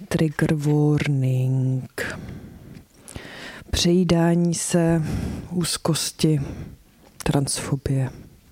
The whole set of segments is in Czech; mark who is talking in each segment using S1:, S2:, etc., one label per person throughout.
S1: Trigger warning. Přejídání se, úzkosti, transfobie.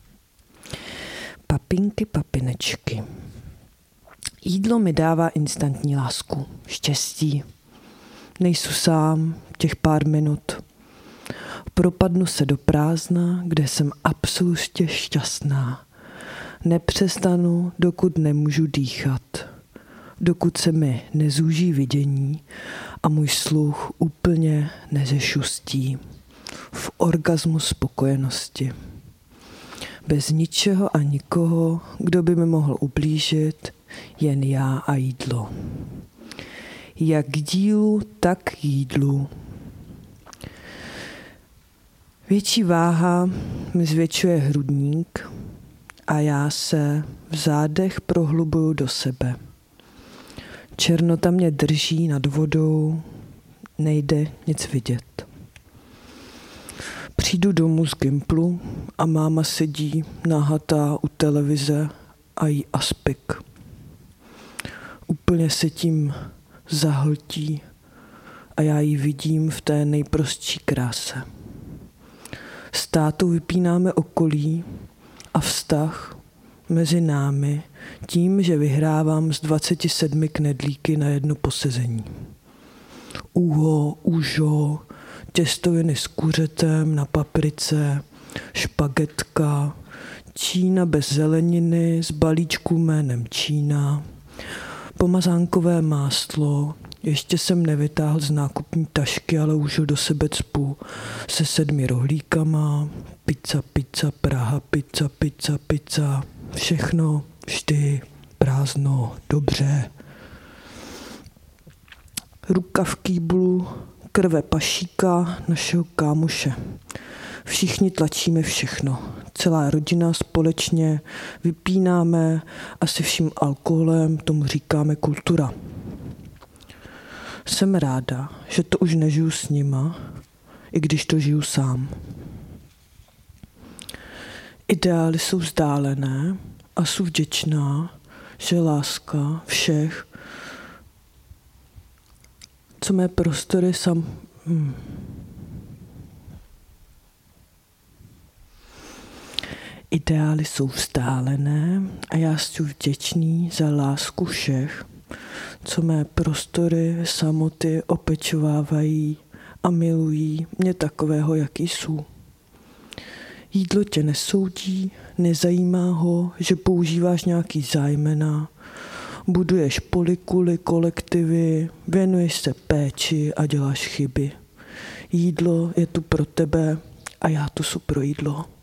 S1: Papinky, papinečky. Jídlo mi dává instantní lásku, štěstí. Nejsou sám těch pár minut. Propadnu se do prázdna, kde jsem absolutně šťastná. Nepřestanu, dokud nemůžu dýchat. Dokud se mi nezúží vidění a můj sluch úplně nezešustí. V orgazmu spokojenosti. Bez ničeho a nikoho, kdo by mi mohl ublížit, jen já a jídlo. Jak k dílu, tak k jídlu. Větší váha mi zvětšuje hrudník a já se v zádech prohlubuju do sebe. Černota mě drží nad vodou, nejde nic vidět. Přijdu domů z Gimplu a máma sedí nahatá u televize a jí aspik. Úplně se tím zahltí a já ji vidím v té nejprostší kráse. S tátou vypínáme okolí a vztah mezi námi tím, že vyhrávám z 27 knedlíky na jedno posezení. Uho, užo, těstoviny s kuřetem na paprice, špagetka, čína bez zeleniny s balíčku jménem Čína, pomazánkové máslo, ještě jsem nevytáhl z nákupní tašky, ale užil do sebe cpu se 7 rohlíkama, pizza, Praha, pizza, všechno vždy prázdno, dobře. Ruka v kýblu, krve pašíka, našeho kámoše. Všichni tlačíme všechno. Celá rodina společně vypínáme a se vším alkoholem tomu říkáme kultura. Jsem ráda, že to už nežiju s nima, i když to žiju sám. Ideály jsou vzdálené a jsem vděčná, že láska všech, co mé prostory Ideály jsou vzdálené a já jsem vděčný za lásku všech, co mé prostory samoty opečovávají a milují mě takového, jaký jsou. Jídlo tě nesoudí, nezajímá ho, že používáš nějaký zájmena, buduješ polikuly, kolektivy, věnuješ se péči a děláš chyby. Jídlo je tu pro tebe a já tu jsem pro jídlo.